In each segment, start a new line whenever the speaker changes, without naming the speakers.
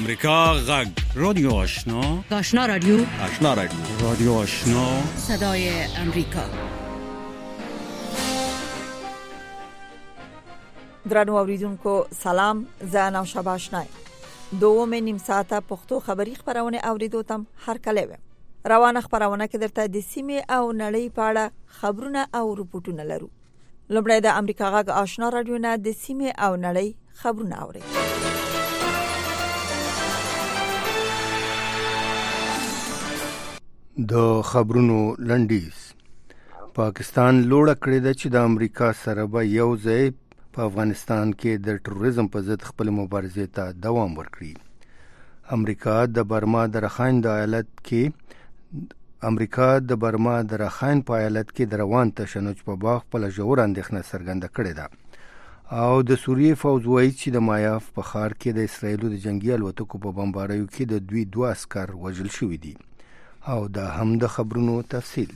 امریکا غږ رادیو آشنا
رادیو
رادیو آشنا
صدای امریکا.
درنو اوریدونکو سلام، زه نوشابه آشنا دوم نیم ساعته پښتو خبری خبرونه اوریدو تم هر کله ویم. روانه خبرونه کې درته د سیمې او نړۍ په اړه خبرونه او رپورټونه لرو. لومړی د امریکا غږ آشنا رادیو نه د سیمې او نړۍ خبرونه اوري.
د خبرونو لنډیز. پاکستان لوړه کړې ده چې د امریکا سره به یو ځای په افغانستان کې د تروریزم په ضد خپل مبارزې ته دوام ورکړي. امریکا د برما د رخاین په ایالت کې د روان تشنج په باب خپل ژور اندېښنه څرګنده کړې ده او د سوریې فوج وایي چې د مایاف په ښار کې د اسرایلو د جنگي الوتکو په بمباریو کې د دوی 2 عسکر وژل شوي دي. او دا هم د خبرونو تفصیل.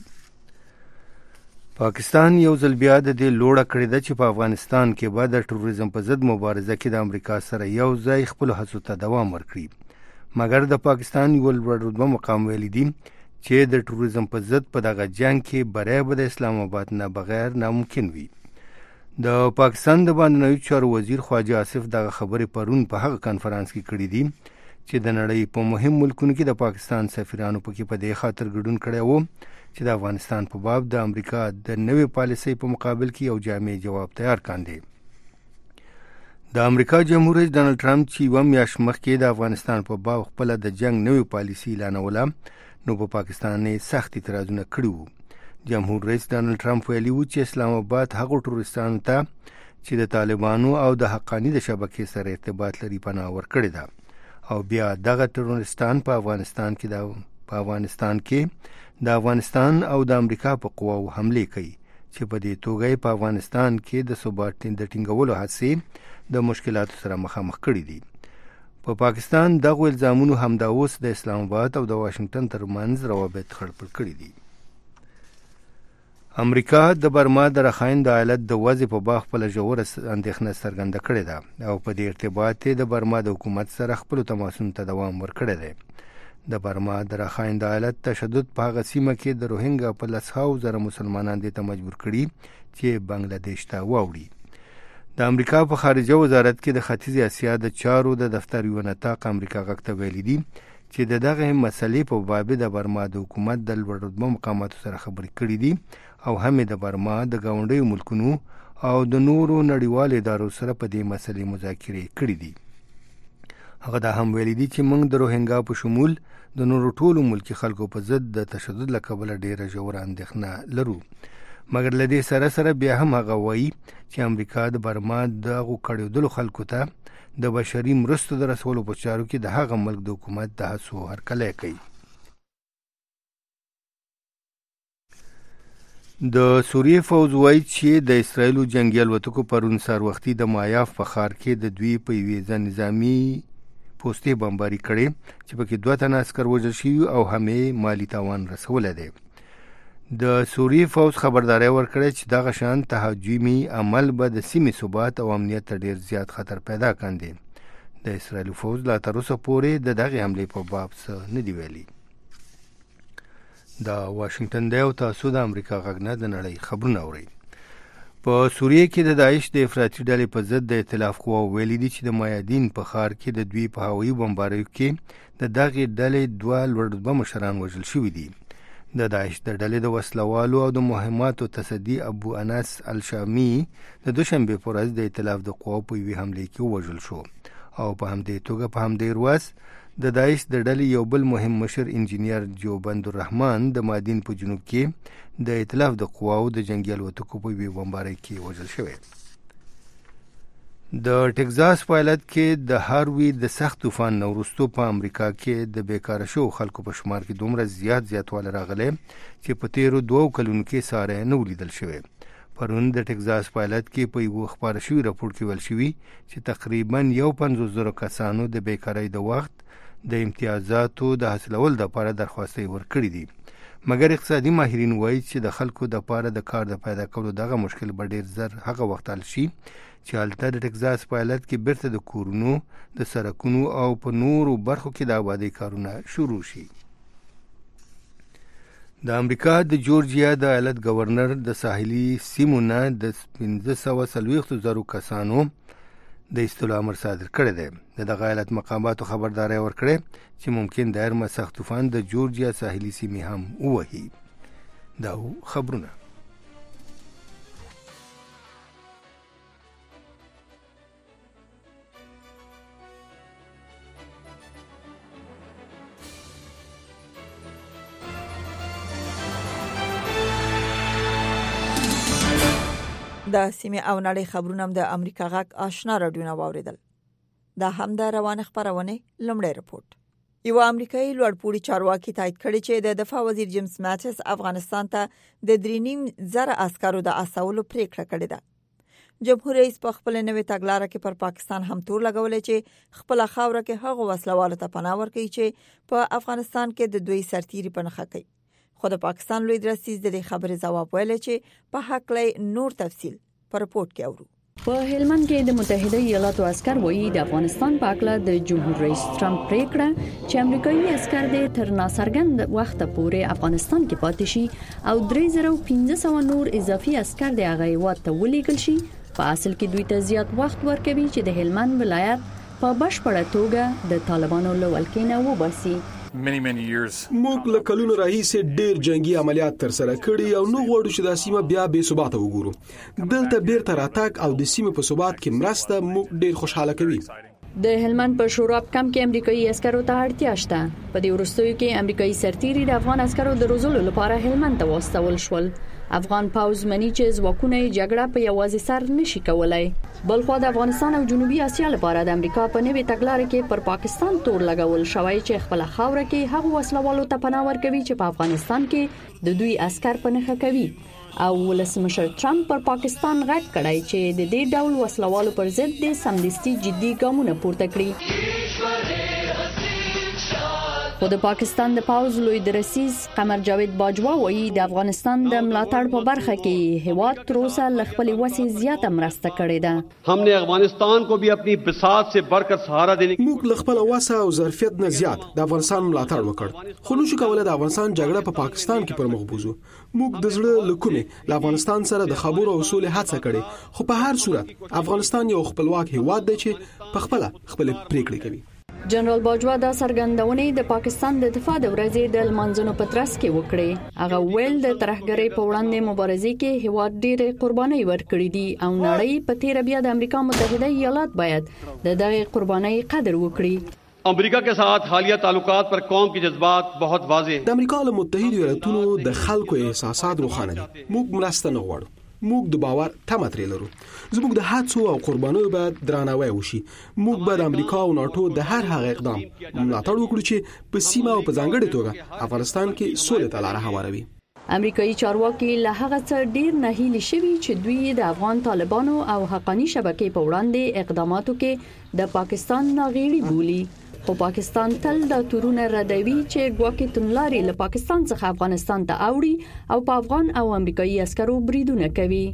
پاکستان یو ځل بیا د دې لوړه کړې ده چې په افغانستان کې به د تروریزم په ضد مبارزه کې د امریکا سره یو ځای خپل هڅو ته دوام ورکړي. مګر د پاکستان یو لوړ رتبه مقام ویلي دي چې د تروریزم په ضد په دغه جنگ کې بری به د اسلام آباد نه بغیر ناممکن وي. د پاکستان د بهرنیو چارو وزیر خواجه آصف دغه خبرې پرون په هغه کانفرنس کې کړې دي چې د نړۍ په مهم ملکونو کې د پاکستان سفیرانو پکې په دې خاطر ګډون کړی وو چې د افغانستان په باب د امریکا د نوې پالیسۍ په مقابل کې یو جامع جواب تیار کاندي. د امریکا جمهور رئیس ډانلډ ټرمپ چې یوه میاشت مخکې د افغانستان په باب خپله د جنگ نوې پالیسي اعلانوله نو په پاکستان یې سخت اعتراضونه کړي وو. جمهور رئیس ډانلډ ټرمپ ویلي وو چې اسلام آباد هغو ټروریستانو ته چې د طالبانو او د حقاني د شبکې سره ارتباط لري پناه ورکړې ده او بیا دغه تروریستان په افغانستان کې د افغانستان او د امریکا په قواو حمله کوي چې په دې توګه په افغانستان کې د ثبات د ټینګولو هڅې د مشکلاتو سره مخامخ کړي دي. په پاکستان دغه الزامونو همدا اوس د اسلام آباد او د واشنگټن ترمنځ روابط خړپړ کړي دي. امریکا د برما د رخاین د ایالت د وضع په باب خپل ژوره اندېښنه څرګنده کړې ده او په دې ارتباط د برما د حکومت سره خپل تماسونو ته دوام ورکړی دی. د برما د رخاین د ایالت تشدد په هغه سیمه کې د روهینګا په 100,000 مسلمانان دې ته مجبور کړي چې بنگلاديش ته واوړي. د امریکا په خارجه وزارت کې د ختیځ اسیا د چارو د دفتر یو نطاق امریکا غږ ته ویلي دي چې د دغه مسلې په باب د برما د حکومت د لوړ رتبه مقاماتو سره خبرې کړې دي او هم د برما د ګاونډیو ملکونو او د نورو نړیوالو ادارو سره په دې مسلې مذاکرې کړې دي. هغه دا هم ویلي دي چې موږ د روهینګا په شمول د نورو ټولو ملکی خلکو په ضد د تشدد له کبله ډیره ژوره اندېښنه لرو. مګر له دې سره بیا هم هغه وایي چې امریکا د برما دغو کړیدلو خلکو ته د بشري مرستو د رسولو په چارو کې د هغه ملک د حکومت د هڅو هرکلی کوي. د سوریې فوج وایي چې د اسرایلو جنگي الوتکو پرون سهار وختي د مایاف په ښار کې د دوی په یوې نظامي پوستې بمباري کړې چې پکې 2 تنه عسکر وژل شوي او هم یې مالي تاوان رسولی دی. د سوریې فوج خبرداری ورکړی چې دغه شان تهاجمي عمل به د سیمې ثبات او امنیت ته ډېر زیات خطر پیدا کاندي. د اسرایلو فوج لا تر اوسه پورې د دغې حملې په باب څه نه دي ویلي. دا واشنگټن دی او تاسو د امریکا غږ نه د نړۍ خبرونه اورئ. په سوریې کې د داعش د افراطي ډلې په ضد د ائتلاف قواو ویلي دي چې د مایادین په ښار کې د دوی په هوایي بمباریو کې د دغې ډلې 2 لوړ رتبه مشران وژل شوي دي. د داعش د ډلې د وسلوالو او د مهماتو تصدي ابو انس الشامي د دوشنبې په ورځ د ائتلاف د قواو په یوې حملې کې وژل شو او په همدې توګه په همدې ورځ د داعش د ډلې یو بل مهم مشر انجینیر جوبند الرحمن د مادین په جنوب کې د ائتلاف د قواو د جنگي الوتکو په یوې بمبارۍ کې وژل شوی. د ټکزاس په ایالت کې د هاروی د سخت طوفان نه وروسته په امریکا کې د بیکاره شوو خلکو په شمار کې دومره زیاتوالی راغلی چې په تیرو 2 کلونو کې ساری نه ولیدل شوی. پرون د ټکزاس په ایالت کې په یو خبر شوی راپور کې ویل شوی چې تقریبا 50,000 کسانو د بیکارۍ د وخت د امتیازاتو د حاصلولو لپاره درخواستې ورکړې دي. مګر اقتصادي ماهرین وایي چې د خلکو د لپاره د کار د پیدا کولو دغه مشکل به ډیر زر هغه وخت حل شي چې هلته د ټکزاس په ایالت کې بیرته د کورونو د سړکونو او په نورو برخو کې د آبادۍ کارونه شروع شي. د امریکا د جورجیا د ایالت گورنر د ساحلي سیمو نه د 1540,000 کسانو د ایستلو امر صادر کړی دی. دغه ایالت مقاماتو خبرداری ورکړې چې ممکن د ارما سخت طوفان د جورجیا ساحلي سیمې هم ووهي. دا خبرونه.
د سیمه او نړۍ خبرونه د امریکا غاک آشنا رادیو واوریدل. دا هم د روانه خبرونه لمړی رپورت. یو امریکایي لوړپوړي چارواکي تایید کړی چې د دفاع وزیر جیمز ماټس افغانستان ته د 3.5 عسکرو د اسولو پریکړه کړې ده. جمهور رئیس په خپل نوې تګلارې کې پر پاکستان هم تور لګولې چې خپل خاوره کې هغه وسلوالو ته پناه ورکړي چې په افغانستان کې د دوی سرتیري پناه کوي. خو د پاکستان لوی درستیز د خبرې جواب ویل چې په حق لای نور تفصیل پر رپورت کې اورو.
په هلمند کې د متحده ایالاتو عسكر وایي د افغانستان په اړه د جمهور رئیس ټرمپ پریکړه چې امریکایي عسكر د تر ناڅرګند وخت پورې افغانستان کې پاتې شي او 3500 نور اضافي عسكر د هغه هیواد ته ولېږل شي په اصل کې دوی ته زیات وخت ورکوي چې د هلمند ولایت په بشپړه توګه د طالبانو له ولکې نه وباسي.
موږ له کلونو راهیسې ډېر جنگي عملیات تر سره کړي او نو غواړو چې د سیمه بیا به ثبات وګورو. دلته بیرته راتګ او د سیمه په ثبات کې مرسته موږ ډېر خوشاله کوي.
د هلمند په شوراب کم کې امریکایي عسکرو ته اړتیا شته. په دې وروستیو کې امریکایي سرتیري د افغان عسکرو د روزلو لپاره هلمند ته واستول شول. افغان پاوز منی چې ځواکونه جګړه په یوازې سر نشي کولای. بلخو د افغانستان او جنوبي اسیا لپاره د امریکا په نوې تګلارې کې پر پاکستان تور لګول شوی چې خپل خاوره کې هغه وسلوالو ته پناه ورکوي چې په افغانستان کې د دوی عسكر پناه کوي. او ولسمشر ټرمپ پر پاکستان غږ کړی چې د دې ډول وسلوالو پر ضد د سمدستي جدي ګامونه پورته کړي. خو د پاکستان د پاوز لوی درسیز قمر جاوید باجوا وایي د افغانستان د ملاتړ په برخه کې هیواد تر اوسه له خپل وسې زیاته مرسته کړې ده.
हमने افغانستان को भी अपनी بساط से बढ़कर सहारा देने
موږ له خپل وسه او ظرفیت نه زیات د افغانستان ملاتړ وکړ. خو نو شو کولای د افغانستان جګړه په پاکستان کې پر مخ بوزو. موږ د زړه لکومه له افغانستان سره د خبرو او اصول هڅه کړې. خو په هر صورت افغانستان یو خپلواک هیواد دی چې په خپل پریکړې کوي.
جنرال باجوا دا څرګندونې د پاکستان د دفاع د ورځې د لمانځنو په ترڅ کې وکړې. هغه ویل د ترهګرۍ په وړاندې مبارزې کې هیواد ډېرې قربانۍ ورکړې دي او نړۍ په تیر بیا د امریکا متحده ایالات باید د دغه قربانۍ قدر وکړي.
امریکا के साथ हालिया ताल्लुकात पर कौम के जज्बात बहुत वाज़ेह हैं.
د امریکا له متحده ایالاتونو د خلکو احساسات روښانه دي. موږ مرسته نه غواړو. موږ د باور تمه ترې لرو. زموږ د هڅو او قربانیو باید درناوی وشي. موږ به د امریکا او ناتو د هر هغه اقدام ملاتړ وکړو چې په سیمه او په ځانګړي توګه افغانستان کې سولې ته لار هواروي.
امریکایي چارواکي له هغه څه ډیر نهیلي شوي چې دوی د افغان طالبانو او حقانی شبکې په وړاندې اقداماتو کې د پاکستان ناغېړي بولي. خو پاکستان تل د تورونه ردوي چې ګواکې تنلاري له پاکستان څخه افغانستان ته اوړي او په افغان او امریکایي عسکرو بریدونه کوي.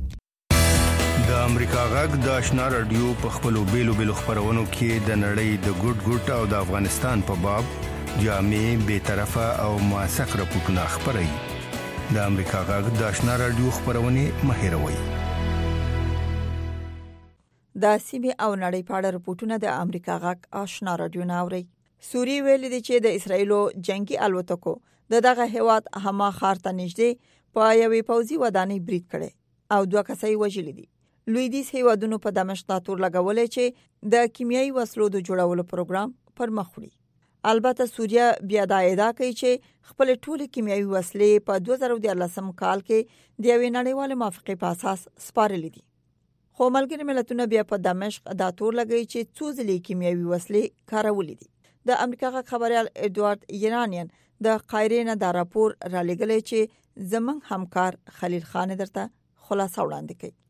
د امریکا غږ د آشنا رادیو په خپلو بیلو خبرونو کې د نړۍ د ګډ او د افغانستان په باب جامع به طرفه او موثق راپورټونه خبري. د امریکا غږ د آشنا رادیو خبرونه مهیروي.
د سیمه او نړۍ په اړه رپورټونه د امریکا غاک آشنا رادیو ناوړي. سوري ویل دي چې د اسرایلو جنگي الوتکو دغه هیواد حما خار ته نږدې په یوې پوځي ودانۍ برید کړي او 2 کسای وژل دي. لویدیز هیوادونو په دمشق تور لګولې چې د کیمیاوي وسلو د جوړولو پروګرام پر مخ وړي. البته سوریا بیا دا ادعا کوي چې خپل ټول کیمیاوي وسلې په 2013 کال کې د یوې نړیوال موافقې په اساس سپارلې دي. خو ملګری ملتونه بیا په دمشق دا تور لګی چې څو ځلې کیمیاوي وسلې کارولې دي. د امریکا خبريال ایدوارد یرانین د قاهره نه دا راپور را لګلې چې زمنګ همکار خلیل خان درته خلاصه وړاندې کوي.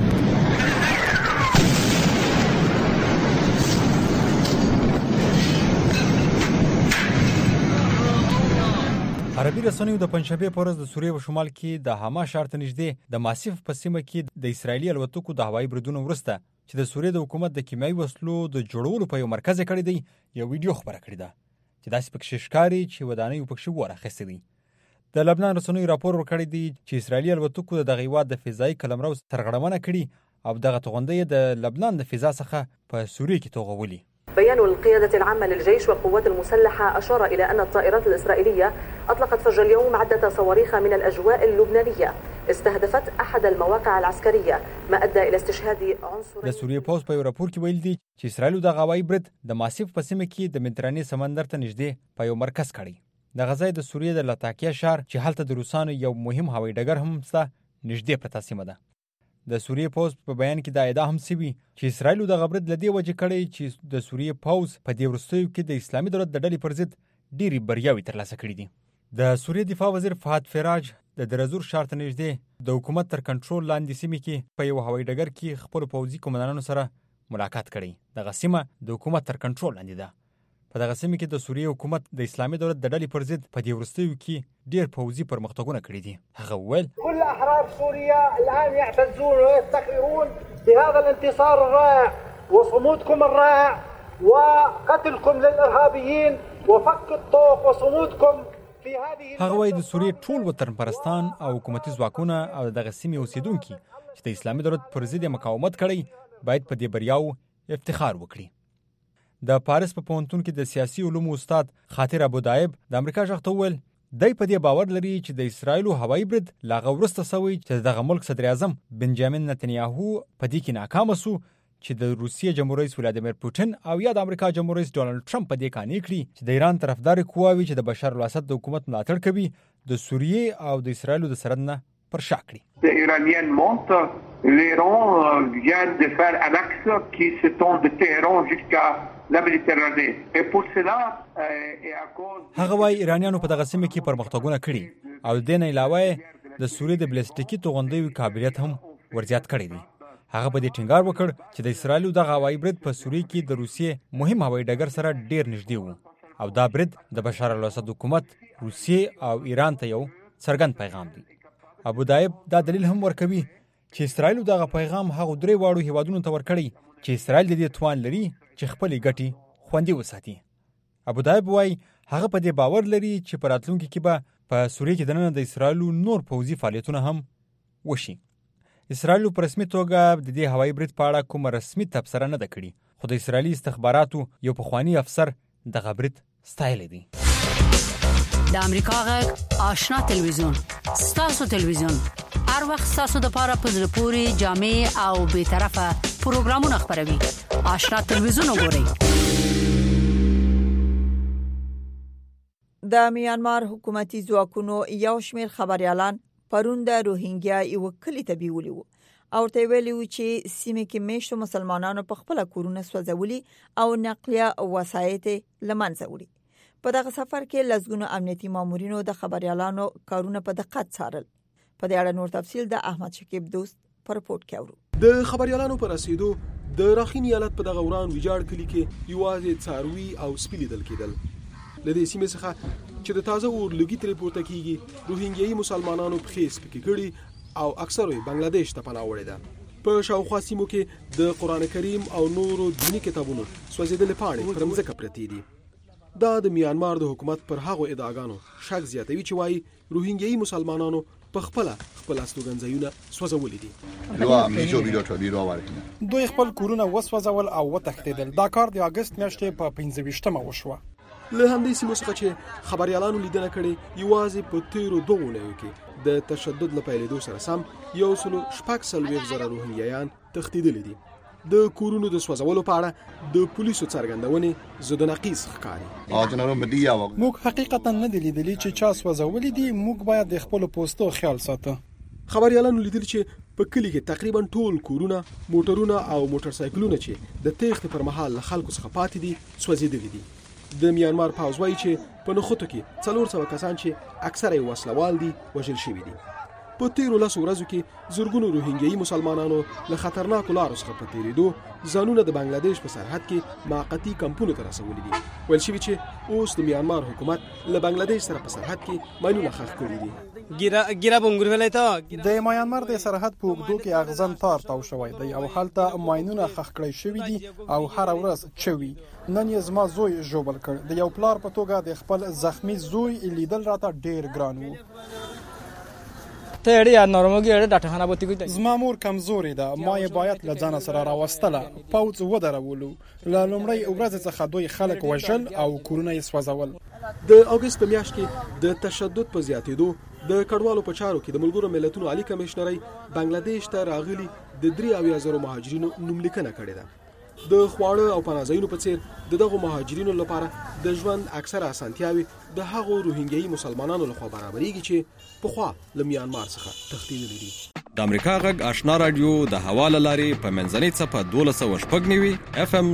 عربي رسنیو د پنځشنبه په ورځ د سوریې په شمال کې د حما ښار ته نږدې د ماسیف په سیمه کې د اسرایلی الوتکو د هوایي بریدونو وروسته چې د سوریې د حکومت د کیمیاوي وسلو د جوړولو په یو مرکز کړی دی یو ویډیو خبره کړې ده چې داسې پکې ښکاري چې ودانۍ پکې ور اخیستې دي. د لبنان رسنیو راپور ورکړی دی چې اسرائیلي الوتکو د دغه هیواد د فضایي قلمرو سرغړونه کړې او دغه توغندۍ د لبنان د فضا څخه په سوریې کې توغولي.
بيان القيادة العامة للجيش والقوات المسلحة أشار إلى أن الطائرات الإسرائيلية أطلقت فجر اليوم عدة صواريخ من الأجواء اللبنانية استهدفت أحد المواقع العسكرية ما أدى إلى استشهاد عنصرين.
د سوریې پوز په یو راپور کې ویل دي چې اسرائیل د هوایي برید د ماسیف په سیمه کې د مدیترانې سمندر ته نږدې په یو مرکز کړی. د غزا د سوریې د لاتاکیا شهر چې هلته د روسانو یو مهم هوایي ډګر هم شته نږدې پرته سیمه ده. د سوریې پوز په بیان کې دا ادعا هم شوې چې اسرائیل د غبرد لدی وجه کړی چې د سوریې پوز په دې وروستیو کې د اسلامي دولت د ډلې پر ضد ډېری بریاوې ترلاسه کړې دي. د سوریې دفاع وزیر فهد فراج د درزور ښار ته نږدې د حکومت تر کنټرول لاندې سیمې کې په یو هوایي ډګر کې خپل پوځي قومندانانو سره ملاقات کړی. دغه سیمه د حکومت تر کنټرول لاندې ده. په دغه سیمه کې د سوریې حکومت د اسلامي دولت د ډلې پر ضد په دې وروستیو کې ډېر پوځي پرمختګونه کړي دي. هغه وویل
كل احرار سوريا الان يعتزون ويفتخرون بهذا الانتصار الرائع وصمودكم الرائع وقتلكم للارهابيين وفك الطوق وصمودكم في هذه.
هغه وایي د سوریې ټول وطنپرستان او حکومتي ځواکونه او دغه سیمې اوسیدونکي چې د اسلامي دولت پر ضد مقاومت کړی باید په دې بریاو افتخار وکړي. د پاریس په پوهنتون کې د سیاسي علومو استاد خاطر ابودایب د امریکا ژغ ته وویل دی په دې باور لري چې د اسرائیل هوایي برید لا غوړسته سوی چې دغه ملک صدر اعظم بنجامین نتنیاهو په دې کې ناکام شو چې د روسیې جمهور رئیس ولادیمیر پوتین او یا د امریکا جمهور رئیس ډونالد ټرمپ په دې قانع کړي چې د ایران طرفدار قواوي چې د بشار الاسد د حکومت ملاتړ کوي د سوریې او د اسرائیل د سرحد نه پر شا کړي.
ایرانیان مونت l'Iran vient de faire un axe qui s'étend de Téhéran jusqu'à la Méditerranée. Et pour cela et à cause
هغه وايي ایرانیانو په دغه سیمه کې پرمختګونه کړي او د نه علاوه د سوریې د بلستیکي توغندیو قابلیت هم ورزیات کړی دی. هغه په دې ټینګار وکړ چې د اسرائیل دغه هوایي برید په سوریې کې د روسیې مهم هوایي ډګر سره ډیر نږدې و او دا برید د بشار الاسد حکومت روسیې او ایران ته یو څرګند پیغام دی. ابودایب دا دلیل هم ورکوي چې اسرائیل دغه پیغام هغه درې واړو هیوادونو ته ورکړي چې اسرائیل د دې توان لري چې خپل ګټې خوندي وساتي. ابودایب وايي هغه په دې باور لري چې په راتلونکي کې به په سوریې کې دننه د اسرائیل نور پوځي فعالیتونه هم وشي. اسرائیل په رسمي توګه د دې هوایي برید په اړه کوم رسمي تبصره نه ده کړې خو د اسرائیلي استخباراتو یو پخوانی افسر دغه برید ستایلی دی.
د امریکا غږ آشنا تلویزیون ستاسو تلویزیون هر وخت ستاسو د پاره په زړه پوري جامع او به طرفه پروګرامونه خبروي. آشنا تلویزیون وګورئ.
د میانمار حکومتي ځواکونو یو شمېر خبريالان پرون د روهینګیا یو کلی ته بیولي وو او ته ویلي و چې سیمه کې میشتو مسلمانانو په خپل کورونه سوځولي او نقلیه وسایط لمنځه وړي. په دغه سفر کې لزګونو امنیتي مامورینو د خبريالانو کارونه په دقت څارل. په دې اړه نور تفصیل د احمد شکیب دوست پر رپورت کې اورو.
د خبريالانو پر رسیدو د راخین ایالت په دغه وران ویجاړ کلی کې یوازې څاروي او سپیلي دل کېدل. لدې سیمې څخه چې د تازه اور لګي تر پورته کیږي روهینګیایي مسلمانانو په خېس پکې کړي او اکثر یې بنگلاديش ته پناه وړي ده. په شاوخوا سیمو کې د قران کریم او نورو دینی کتابونو سوځېدلې پاڼې پر مځکه پرتې دي. دا د میانمار د حکومت پر هغو ادعاګانو شک زیاتوي چې وايي روهینګیایي مسلمانانو په خپل استوګنځایونه سوځولي دي.
دوی خپل کورونه وسوځول او وتښتیدل. دا کار د اگست میاشتې په 15مه وشو.
له همدې سیمو څخه چې خبريالانو لیدنه کړې یوازې په تیرو 2 اونیو کې د تشدد له پیلېدو سره سم 140,000 روهینګیایان تښتیدلي دي. د کورونو د سوځولو په اړه د پولیسو څرګندونې زده نقیص ښکاري.
موږ حقیقتا نه دي لیدلي چې چا سوځولي دي. موږ باید د خپل پوسټو خیال ساتو.
خبريالانو لیدل چې په کلی کې تقریبا ټول کورونه، موټرونه او موټر سایکلونه چې د تېښتې پر مهال له خلکو څخه پاتې دي سوځېدلي دي. د میانمار پوځ وايي چې په نخودو کې 400 کسان چې اکثره یې وسلوال دي وژل شوي دي. په تیرو 10 ورځو کې زورګونو روهینګیایي مسلمانانو له خطرناکو لارو څخه په تیریدو ځانونه د بنگلاديش په سرحد کې موقتی کمپونو ته رسولي دي. ویل شوي چې اوس د میانمار حکومت له بنگلاديش سره په سرحد کې ماینونه ښخ کړي دي.
ګیره بونګور ویلای ته
د میانمار د سرحد په اوږدو کې اغزن تار تاو شوی دی او هلته ماینونه خښ کړی شوي دي او هر ورځ چوي. نن یې زما زوی ژوبل کړ. د یو پلار په توګه د خپل زخمی زوی لیدل راته ډیر ګران وو.
ته اړې نورمالګي اړې ډاکټر خانه بوتي کوي.
زما مور کمزوري ده. ما یې باید له ځان سره راوستله. پوځ ودرولو. له لومړۍ ورځې څخه دوی خلک وژل او کورونه یې سوځول.
د اگست په میاشت کې د تشدد په زیاتېدو د کډوالو په چارو کې د ملګرو ملتونو عالی کمشنري بنگلاديش ته راغلي د 3,000 مهاجرینو نوملیکنه کړې ده. د خواړه او پناهځایونو په څیر دغه مهاجرینو لپاره د ژوند اکثره اسانتیاوي د هغو روهینګي مسلمانانو لخوا برابرېږي چې په خوا له میانمار څخه تښتېدلي دي.
د امریکا غږ آشنا رادیو د حواله لاري په منځنۍ صفه 1290 FM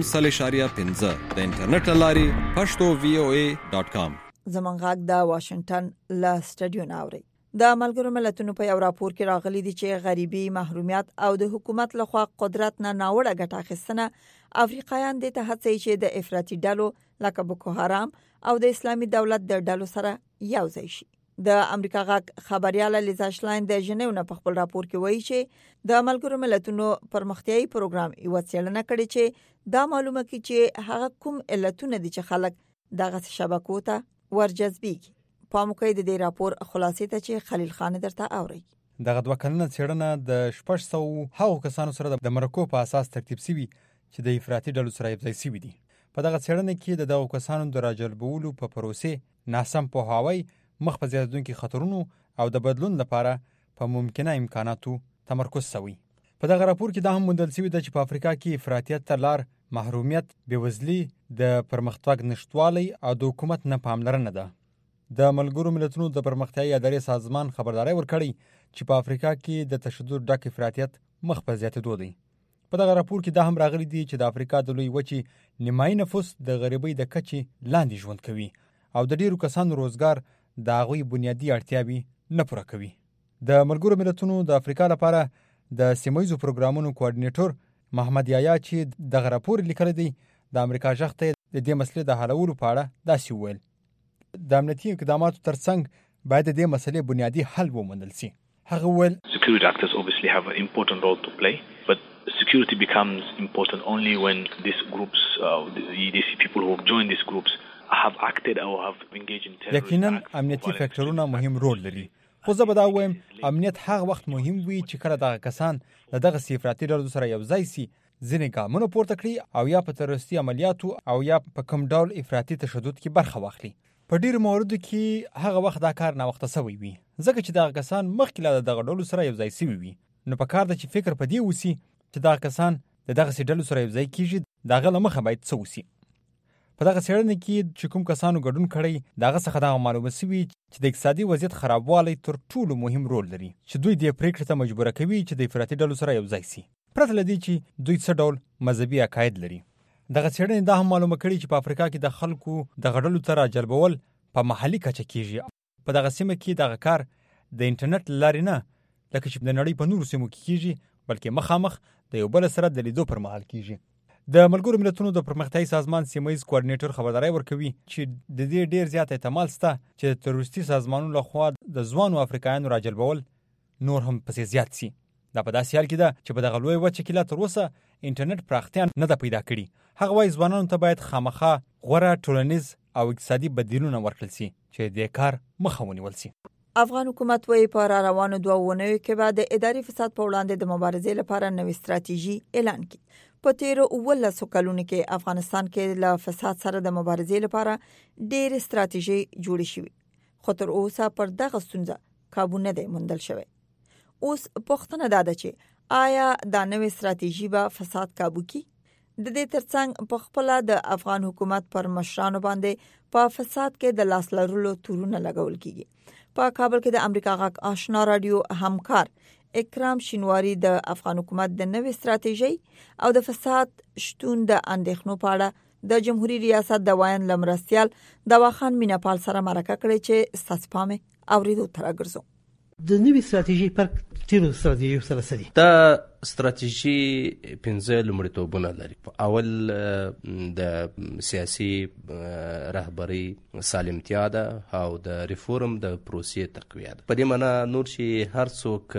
0.5 د انټرنیټ لاري pashto.voa.com.
زمونږ غږ د واشنگټن له سټډیو ناوړي. د ملګرو ملتونو په یو راپور کې راغلي دي چې غریبي، محرومیت او د حکومت لخوا قدرت نه ناوړه ګټه اخیستنه افریقایان د ته هڅې چې د افراطي ډلو لکه بوکو حرام او د اسلامي دولت د ډلو سره یو ځای شي. د امریکا غږ خبريال لیزا شلاین د ژنیو نه په خپل راپور کې وایي چې د ملګرو ملتونو پرمختیایي پروګرام یو څېړنه کړې چې دا معلومه کړي چې هغه کوم علتونه دي چې خلک دغه شبکو ته ورجذبيږي. پاموکې د دې راپور خلاصې ته چې خلیل خان درته اوري.
دغه دوه کلنه څېړنه د 600 هغو کسانو سره د مرکو په اساس ترتیب شوی چې د افراطي ډلو سره یوځای شوي دي. په دغه څېړنه کې د دغو کسانو د راجلبولو په پروسې ناسم پوهاوی، مخ په زیاتېدونکو خطرونو او د بدلون لپاره په ممکنه امکاناتو تمرکز شوی. په دغه راپور کې دا هم موندل شوی چې په افریقا کې افراطیت ته لار محرومیت، بېوزلي، د پرمختګ نشټوالی او د حکومت نه پاملرنه ده. د ملګرو ملتونو د پرمختیایي ادارې سازمان خبرداري ورکړی چې په افریقا کې د تشدد ډک افراطیت مخ په زیاتېدو دی. په دغه راپور کې دا هم راغلي دي چې د افریقا د لوی وچې نیمایي نفوس د غریبۍ د کچې لاندې ژوند کوي او د ډیرو کسانو روزګار د هغوی بنیادي اړتیاوې نه پوره کوي. د ملګرو ملتونو د افریقا لپاره د سیمه‌ییزو پروګرامونو کوارډینیټور محمد یایا چې دغه راپور لیکلی دی، د امریکا غږ ته د دې مسلې د حلولو په اړه داسې وویل: د امنیتي اقداماتو ترڅنګ باید د دې مسلې بنیادي حل وموندل شي. هغه وویل
security actors obviously have an important role to play, but security becomes important only when these groups, these people who have joined these groups have acted or have engaged in terrorism.
یقینا امنیتي فکټورونه مهم رول لري، خو زه به دا وایم امنیت هغه وخت مهم وي چې کله دغه کسان له دغه افراطي ډلو سره یو ځای شي، ځینې ګامونه پورته کړي او یا په تروریستي عملیاتو او یا په کوم ډول افراطي تشدد کې برخه واخلي. په ډیرو موردو کې هغه وخت دا کار ناوخته شوی وي، ځکه چې دغه کسان مخکې له دغه ډلو سره یو ځای شوي وي. نو په کار ده چې فکر په دې وسی چې دغه کسان د دغه ډلو سره یو ځای کیږي، دغه له مخه باید څه وسی. په دغه څېړنه کې چې کوم کسانو ګډون کړی دغه څخه دا معلومه شوي چې د اقتصادي وضعیت خرابوالی تر ټولو مهم رول لري چې دوی دې پریکړې ته مجبوره کوي چې د افراطي ډلو سره یو ځای شي، پرته له دې چې دوی څه ډول مذهبي عقاید لري. دغه څېړنې دا هم معلومه کړي چې په افریقا کې د خلکو د ډلو ته راجلبول په محلي کچه کیږي. په دغه سیمه کې دغه کار د انټرنیټ لارې نه لکه چې د نړۍ په نورو سیمو کې کیږي، بلکې مخامخ د یو بل سره د لیدو پر مهال کیږي. د ملګرو ملتونو د پرمختیایي سازمان سیمه‌ییز کوارډینیټر خبرداری ورکوي چې د دې ډیر زیات احتمال شته چې د تروریستي سازمانونو لخوا د ځوانو افریقایانو راجلبول نور هم پسې زیات شي. دا په داسې حال کې ده چې په دغه لوی وچه کې لا تر اوسه انټرنیټ پراختیا نه ده پیدا کړې. هغه وایي ځوانانو ته باید خامخا غوره ټولنیز او اقتصادي بدیلونه ورکړل شي چې د کار مخه ونیول شي.
افغان حکومت وایي په روانو 2 اونیو کې بعد د اداري فساد په وړاندې د مبارزې لپاره نوې ستراتیژي اعلان کړي. په تیرو 19 کلونو کې افغانستان کې له فساد سره د مبارزې لپاره ډېر ستراتیژي جوړې شوې، خو تر اوسه پر دغه ستونزه کابو نه دی موندل شوی. اوس پوښتنه ده چې آیا دا نوې ستراتیژي به فساد کابو کړي؟ د دې ترڅنګ په خپل د افغان حکومت پر مشرانو باندې په فساد کې د لاس لرلو تورونه لګول کیږي. په کابل کې د امریکا غږ آشنا رادیو همکار اکرام شینواری د افغان حکومت د نوې ستراتیژي او د فساد شتون د اندېښنو په اړه د جمهوریت ریاست د وایان لمرستیال دواخان میناپال سره مرکه کړې چې ستاسو اوریدو تر راګرځو.
د نوې ستراتیژي پر تیرو ستراتیژیو سره سړي
دا
ستراتیژي 15 لومړیتوبونه لري. اول د سیاسي رهبري سالمتیا ده او د ریفورم د پروسې تقویه ده. په دې معنا نور چې هر څوک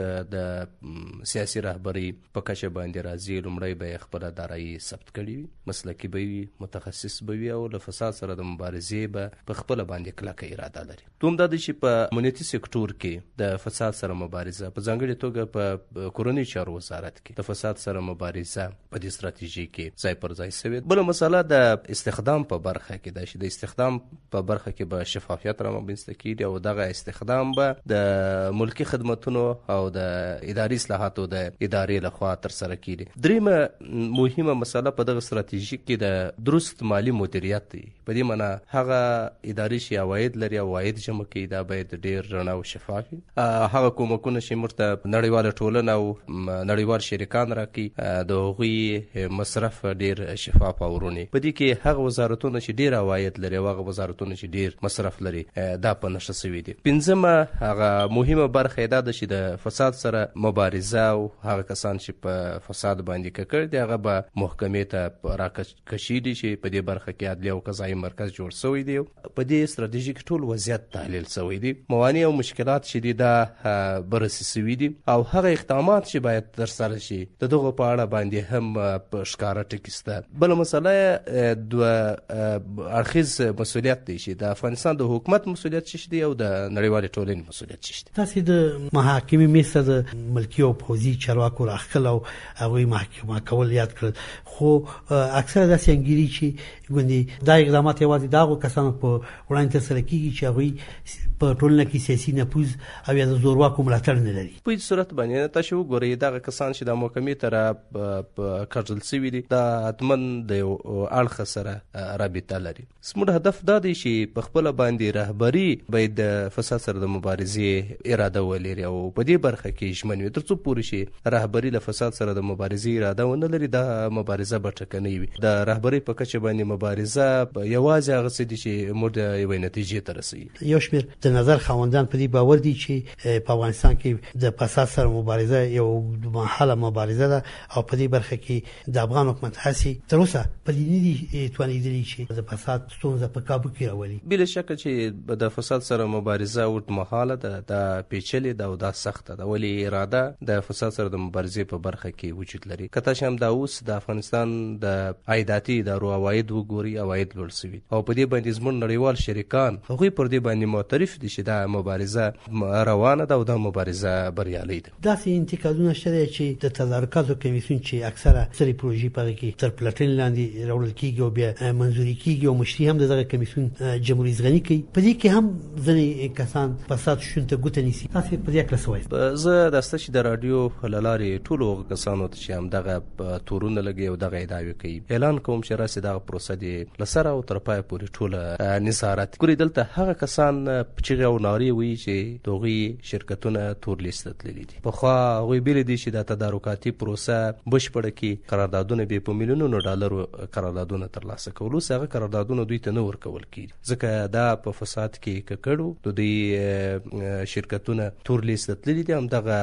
د سیاسي رهبري په کچه باندې راځي لومړی به خپل دارایی ثبت کړي وي، مسلکي به وي، متخصص به وي او له فساد سره د مبارزې به په خپل باندې کلکه اراده لري. دوم دا چې په امنیتي سکتور کې د فساد سره مبارزه، په ځانګړي توګه په کورنۍ چارو وزارت کې د فساد سره مبارزه په دې ستراتیژي کې ځای پر ځای شوې. بل مسله د استخدام په برخه کې ده چې د استخدام په برخه کې به شفافیت رامنځته کیږي او دغه استخدام به د ملکی خدماتونو او د اداري اصلاحاتو د ادارې لخوا تر سره کیږي. دریمه مهمه مسله په دغه ستراتیژي کې د درست مالی مدیریت دی. په دې معنی هغه اداري شي عواید لري او عواید جمع کوي دا باید ډیر رڼا او شفاف وي. هغه کومکونه چې مرته نړیواله ټولنه او نړیوال شریکان راکړي د هغوی مصرف ډیر شفاف او ورونی. په دې کې هغه وزارتونه چې ډیر عواید لري او هغه وزارتونه چې ډیر مصرف لري دا په نښه شوي دي. پنځمه هغه مهمه برخه دا ده چې د فساد سره مبارزه او هغه کسان چې په فساد باندې ککړ دي هغه به محکمې ته راکشي دي چې په دې برخه کې عدلیه او قضایي مرکز جوړ شوی دی. په دې ستراتیژیک ټول وضعیت تحلیل شوی دی، موانع او مشکلات چې دي دا بررسي شوي دي او هغه اقدامات چې باید ترسره شي د دغو په اړه باندې هم په ښکاره ټکي شته. بله مسله دوه اړخیز مسؤلیت دی چې د افغانستان د حکومت مسؤلیت څه دی او د نړیوالې ټولنې مسؤلیت څه دی.
تاسې د محاکمې مثل د ملکي او پوځي چارواکو راخکل او هغوی محاکمه کول یاد کړل، خو اکثره داسې انګیري چې ګوندې دا اقدامات یوازې د هغو کسانو په وړاندې ترسره کېږي چې هغوی په ټولنه کې سیاسي نفوذ او یا د زورواکو ملاتړ نه لري.
په دې صورت باندې تاسو وګورئ دغه کسان چې د محکمې ته کړل شوي دي دا حتمن د یو اړخ سره رابطه لري. زموږ هدف دا دی چې په خپله باندې رهبري باید د فساد سره د مبارزې اراده ولري او په دې برخه کې ژمن وي. تر څو پورې چې رهبري له فساد سره د مبارزې اراده ونه لري دا مبارزه به ټکنۍ وي. د رهبري په کچه باندې مبارزه یوازې هغه څه دي چې موږ د یوې نتیجې ته رسوي.
یو شمېر د نظر خاوندان په دې باور دي چې په افغانستان کې د فساد سره مبارزه یو اوږدمهاله مبارزه ده او په دې برخه کې د افغان حکومت هڅې تر اوسه په دې نه دي توانېدلي چې د فساد ستونزه په کابو کې راولي.
بله شکه چې د فساد سره مبارزه اوږدمهاله ده، دا پیچلې ده او دا سخته ده، ولې اراده د فساد سره د مبارزې په برخه کې وجود لري. که تاسو هم دا اوس د افغانستان د عایداتي ادارو عواید وګورئ، عواید لوړ شوي او په دې باندې زموږ نړیوال شریکان هغوی پر دې باندې معترف دي چې دا مبارزه روانه ده او دا مبارزه بریالۍ ده.
داسې انتقادونه شته چې د تدارکاتو کمیسیون چې اکثره سری پروژې په کې تر پلټنې لاندې راوړل کیږي او بیا منځوري کیږي او مشري هم دغه کمیسیون جمهوریت غني کوي، په دې کې هم ځینې کسان فساد شون ته ګوته نیسي. تاسو په دې کې څه وایي؟
زه د ستاسو د رادیو لارې ټولو کسانو ته چې هم دغه تورونه لګي او دغه ادعاوې کوي اعلان کوم چې راسي دغه پروسه دی لسره او تر پای پورې ټوله نظارت کوي. دلته هغه کسان چې او ناری وی چې دوغي شرکتونه تور لیست تللي دي. په خو هغه بیل دي چې د تدارکاتي پروسه بشپړه کې قراردادونه به په میلیونونو ډالرو قراردادونه ترلاسه کول، هغه قراردادونه دوی ته نه ورکول کیږي ځکه دا په فساد کې ککړو د دوی شرکتونه تور لیست تللي دي. هم دغه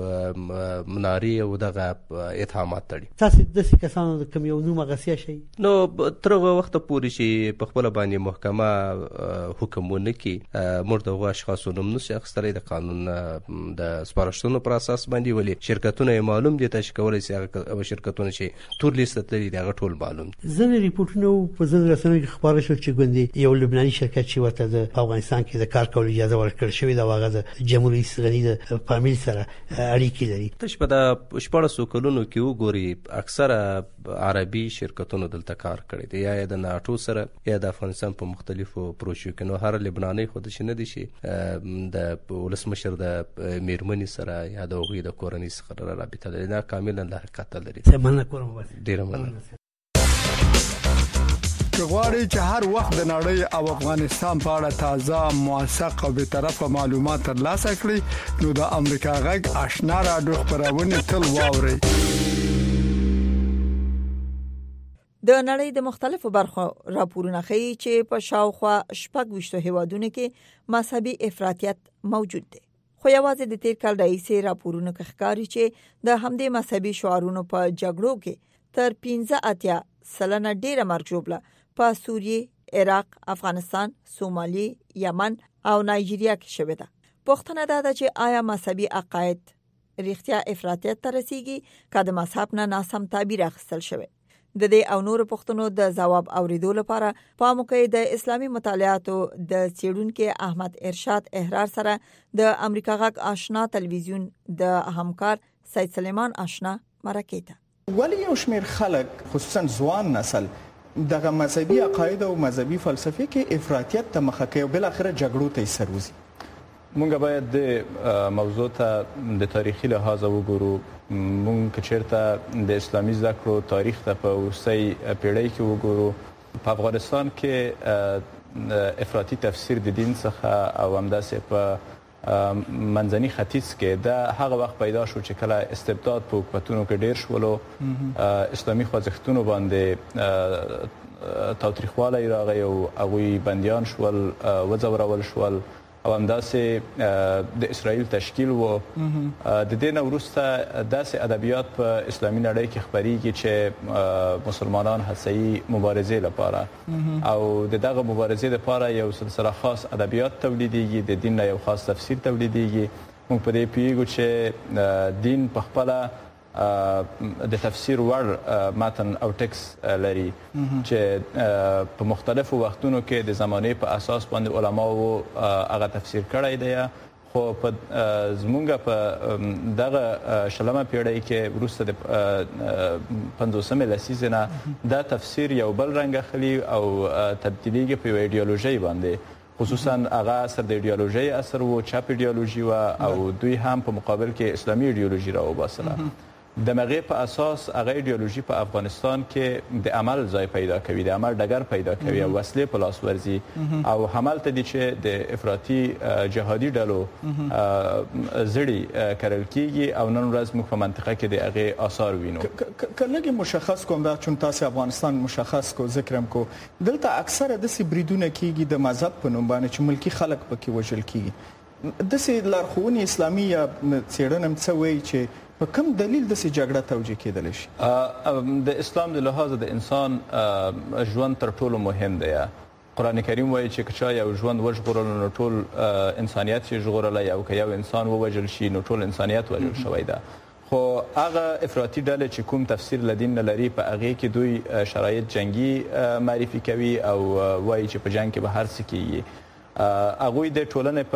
مناری او دغه اتهامات تړي.
تاسو د څه کسانو د کوم یو نوم غسیا شي
نو ترغه وخت پورې چې په خپل باندې محکمه حکمونه کې مرده غوا اشخاص نوم نشي اخستلې د قانون د سپارښتنو پر اساس باندې ولې شرکتونه معلوم دي چې کولای شي هغه شرکتونه چې تور لیست تللي دي هغه ټول معلوم دي.
ځینې ریپورتونه په ځینې رسنیو کې خبره شو چې ګوندې یو لبناني شرکت چې ورته د افغانستان کې د کار کولو اجازه ورکړل شوې ده هغه د جمهوریت غني د فامیل سره اړیکې لري.
تاسو په د 14 کلونو کې وګورئ اکثره عربي شرکتونو دلته کار کړی دی، یا د ناتو سره یا د افغانستان په مختلفو پروژو کې. نو هر لبناني خود شي نه دي چې د ولسمشر د میرمنې سره یا د هغوی د کورنۍ سره رابطه لري، دا کاملا له حقیقت لري.
مننه کوم.
ډیره مننه.
که غواړئ چې هر وخت د نړۍ او افغانستان په اړه تازه، موثق او بیطرفه معلومات ترلاسه کړئ نو د امریکا غږ آشنا رادیو خبرونه تل واورئ.
د نړۍ د مختلفو برخو راپورونه ښیي چې په شاوخوا 26 هیوادونو کې مذهبي افراطیت موجود دی، خو یوازې د تیر کال راهیسې راپورونه ښکاري چې د همدې مذهبي شعارونو په جګړو کې تر 15% ډیره مرګ ژوبله په سوریه، عراق، افغانستان، سومالي، یمن او نایجیریا کې شوې ده. پوښتنه ده چې آیا مذهبي عقاید رښتیا افراطیت ته رسیږي که د مذهب نه ناسم تعبیر اخیستل شوی؟ د دې او نور پوښتنو د جواب اوریدو لپاره په موقع د اسلامي مطالعاتو د څېړونکو احمد ارشاد احرار سره د امریکا غږ آشنا تلویزیون د همکار سید سلیمان آشنا مرکه ته.
ولی یو شمیر خلک خصوصا ځوان نسل دغه مذهبي عقاید او مذهبي فلسفه کې افراطیت ته مخه کوي او بل اخر جګړو ته سروزي.
مونږ باید د موضوع ته د تاریخي لحاظ وګورو. مونږ چیرته د اسلامي ذکرو تاریخ ته په وروستۍ پیړۍ کې وګورو. په افغانستان کې افراطي تفسیر د دین څخه او همداسې په منځني ختیځ کې د هغه وخت پیدا شو چې کله استبداد په حکومتونو کې ډیر شول او اسلامي خوځښتونو باندې تاوتریخوالی راغی او هغوی بندیان شول، وځورول شول او همداسې د اسرائیل تشکیل و. د دې نه وروسته داسې ادبیات په اسلامي نړۍ کې خپریږي چې مسلمانان هڅوي مبارزې لپاره او د دغه مبارزې لپاره یو سلسله خاص ادبیات تولیدېږي، د دین نه یو خاص تفسیر تولیدېږي. موږ په دې پوهیږو چې دین په خپله د تفسیر وړ متن او ټکس لري چې په مختلفو وختونو کې د زمانې په اساس باندې علماو هغه تفسیر کړی دی. خو په زمونږ په دغه شلمه پیړۍ کې وروسته د 50مې لسیزې نه دا تفسیر یو بل رنګ اخلي او تبدیلیږي په یو ایډیالوژي باندې. خصوصا هغه اثر د ایډیالوژي اثر و، چپ ایډیالوژي و او دوی هم په مقابل کې اسلامي ایډیالوژي را وباسله. د مغه په اساس هغه ایډیالوژي په افغانستان کې د عمل ځای پیدا کوي، د عمل ډګر پیدا کوي او وسلې په لاس ورځي او همالته دي چې د افراطي جهادي ډلو زړی کرل کیږي او نن ورځ موږ په منطقه کې د هغه آثار وینو.
کله مشخص کوم دا چون تاسو افغانستان مشخص کو ذکرم کو دلته اکثره د سبریدونه کیږي د مذهب په نوم باندې چې ملکی خلک پکې وژل کیږي. د سي لارښوونې اسلامي یا څېړنه مڅوي چې په کوم دلیل د سي جګړه توجیه کېدل شي؟
د اسلام د لحاظ د انسان ژوند تر ټولو مهم دی. قران کریم وایي چې کچا یو ژوند وژغورل نو ټول انسانيت شي ژغورل، او که یو انسان ووجل شي نو ټول انسانيت وژل شوی دی. خو هغه افراطي ډلې چې کوم تفسیر لدین نه لري په هغه کې دوی شرایط جنگي معرفي کوي او وایي چې په جنگ کې به هر څه کیږي. هغوی د ټولنې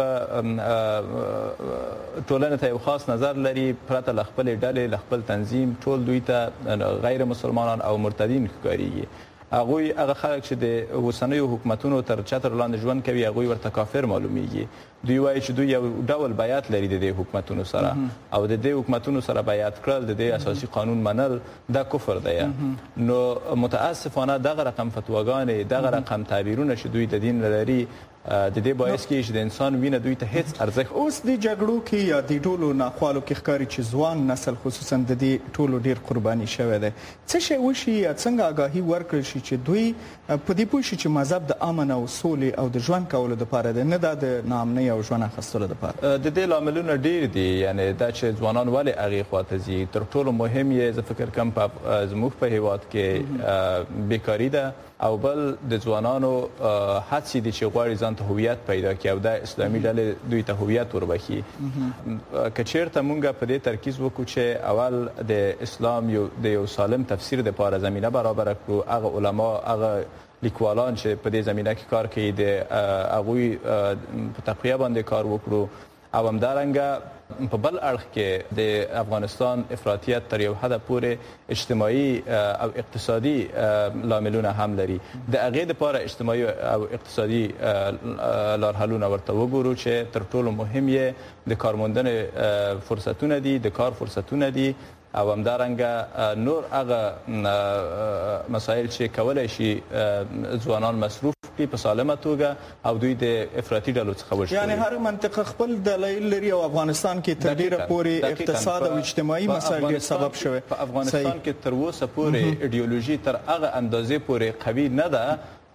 په ټولنه ته یو خاص نظر لري، پرته له خپل ډلې له خپل تنظیم ټول دوی ته غیر مسلمانان او مرتدین ښکاريږي. هغوی هغه خلک چې د اوسنیو حکومتونو تر چتر لاندې ژوند کوي هغوی ورته کافر معلومیږي. دوی وایي چې دوی یو ډول بیعت لري د دې حکومتونو سره او د دې حکومتونو سره بیعت کړل د دې اساسي قانون منل دا کفر دی. نو متاسفانه دغه رقم فتواګانې دغه رقم تعبیرونه چې دوی د دین لري د دې باعث کې چې د انسان وینه دوی ته هیڅ ارزښت.
اوس د جګړو کې یا د ټولو ناخوالو کې ښکاري چې ځوان نسل خصوصا د دې ټولو ډیر قرباني شوی دی. څه شی وشي یا څنګه آگاهي ورکړل شي چې دوی په دې پوه شي چې مذهب د امن او سولې او د ژوند کولو لپاره دی، نه د ناامنۍ او ژوند اخیستلو لپاره؟
د دې لاملونه ډیر دي. یعنی دا چې ځوانان ولې هغې خواته ځي تر ټولو مهم یې زه فکر کوم زموږ په هیواد کې بیکاري ده او بل د ځوانانو هڅې دي چې غواړي ځان ته هویت پیدا کړي او د اسلامي ډلې دوی ته هویت وربخي. که چیرته مونږ په دې ترکیز وکړو چې اول د اسلام د یو سالم تفسیر لپاره زمینه برابر کړو، هغه علما هغه لیکوالان چې په دې زمینه کې کار کوي د هغوی په تقویه باندې کار وکړو او همدارنګه په بل اړخ کې د افغانستان افراطیت تر یو حد پورې اجتماعي او اقتصادي لاملونه هم لري. د هغې دپاره اجتماعي او اقتصادي لارحلونه ورته وګورو چې تر ټولو مهم یې د کارموندنې فرصتونه دي، د کار فرصتونه دي او همدارنګه نور هغه مسایل چې کولی شي ځوانان مصروف کړي په سالمه توګه او دوی د افراطي ډلو څخه وژغوري.
یعنی هر منطقه خپل دلایل لري او افغانستان کې تر ډیره پورې اقتصاد او اجتماعي مسایل ډیر سبب شوی.
په افغانستان کې تر اوسه پورې ایډیولوژي تر هغه اندازې پورې قوي نه ده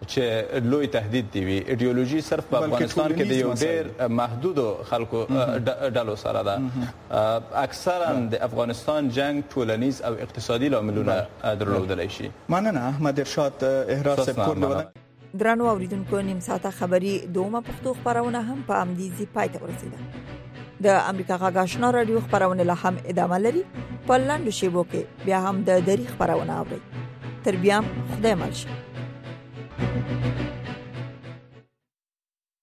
چې لوی تهدید دی وی ایدئولوژي صرف په افغانستان کې د یو ډېر محدود خلکو ډلو سره ده اکثرا د افغانستان جنگ ټولنیز او اقتصادي لاملونه درلودلی شي.
مننه احمد ارشاد احراز کور.
درنو اوریدونکو نیم ساعته خبری دومه پښتو خبرونه هم په امدیزي پای ته ورسیده. د امریکا غږ آشنا رادیو خبرونه له هم ادامه لري. په لاندو شیبو کې بیا هم د دری خبرونه اوري. تر بیا خدای مل شي.